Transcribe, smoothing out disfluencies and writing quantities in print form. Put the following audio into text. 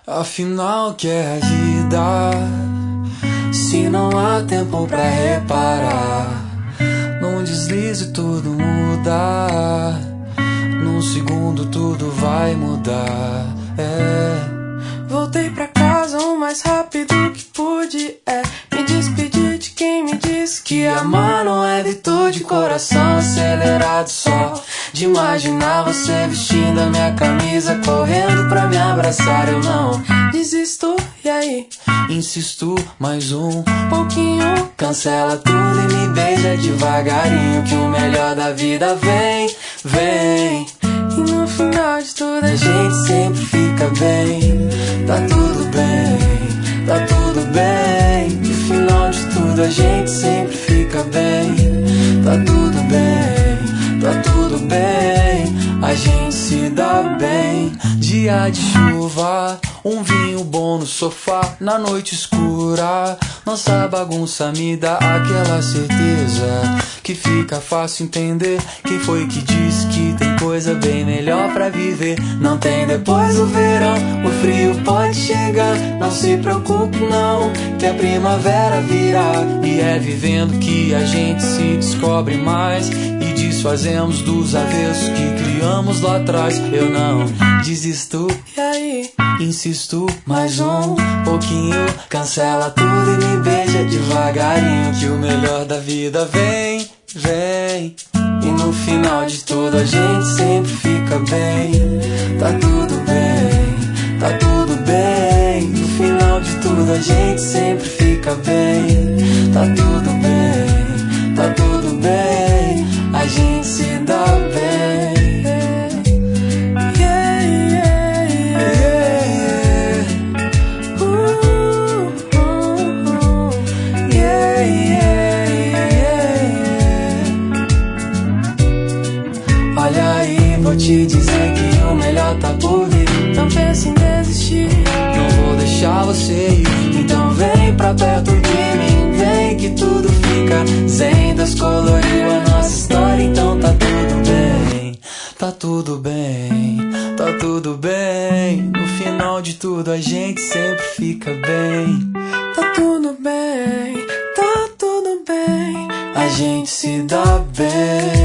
Afinal, que é a vida? Se não há tempo pra reparar, num deslize tudo muda. Num segundo tudo vai mudar. Voltei pra casa o mais rápido que pude. Me despedi de quem me disse que amar não é virtude. Coração acelerado só de imaginar você vestindo a minha camisa, correndo pra me abraçar. Eu não desisto, e aí? Insisto mais um pouquinho. Cancela tudo e me beija devagarinho, que o melhor da vida vem, vem. E no final de tudo a gente sempre fica bem. Tá tudo bem, tá tudo bem. No final de tudo a gente sempre fica bem. Tá tudo bem, tá tudo bem. A gente se dá bem. Dia de chuva, um vinho bom no sofá, na noite escura. Nossa bagunça me dá aquela certeza que fica fácil entender quem foi que disse que tem coisa bem melhor pra viver. Não tem depois do verão, o frio pode chegar. Não se preocupe não, que a primavera virá. E é vivendo que a gente se descobre mais e desfazemos dos avessos que criamos lá atrás. Eu não desisto, e aí? Insisto mais um pouquinho. Cancela tudo e me beija devagarinho, que o melhor da vida vem, vem. E no final de tudo a gente sempre fica bem. Tá tudo bem, tá tudo bem. No final de tudo a gente sempre fica bem. Tá tudo bem, tá tudo bem. A gente se dá bem. Vou te dizer que o melhor tá por vir. Não pense em desistir, não vou deixar você ir. Então vem pra perto de mim, vem que tudo fica zen. Descoloriu a nossa história, então tá tudo bem. Tá tudo bem, tá tudo bem. No final de tudo a gente sempre fica bem. Tá tudo bem, tá tudo bem. A gente se dá bem.